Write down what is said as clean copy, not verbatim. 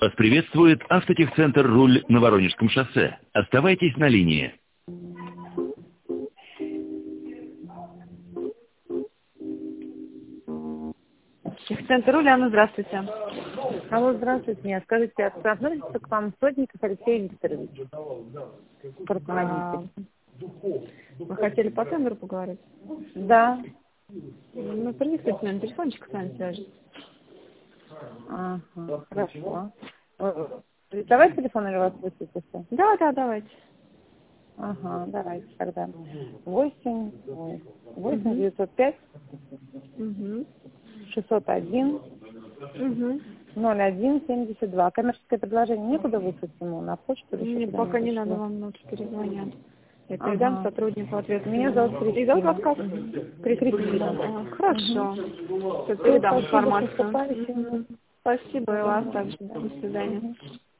Вас приветствует автотехцентр «Руль» на Воронежском шоссе. Оставайтесь на линии. Техцентр «Руль», Анна, здравствуйте. Алло, здравствуйте. Скажите, относится к вам Сотников Алексей Викторович? Вы хотели по тендеру поговорить? Да. Ну, принесите мне на телефончик, с вами свяжется. Ага, хорошо. Давай телефон или вас высветится? Да, давайте. Ага, давайте тогда. 8 905 601 0172. Коммерческое предложение некуда выслать ему на почту? Нет, пока не надо, вам ночью перезвонят. Я передам сотруднику ответственному. Меня зовут Кристина. И зовут вас как? Кристина. Хорошо. Передам информацию. Спасибо, и вас также. До свидания.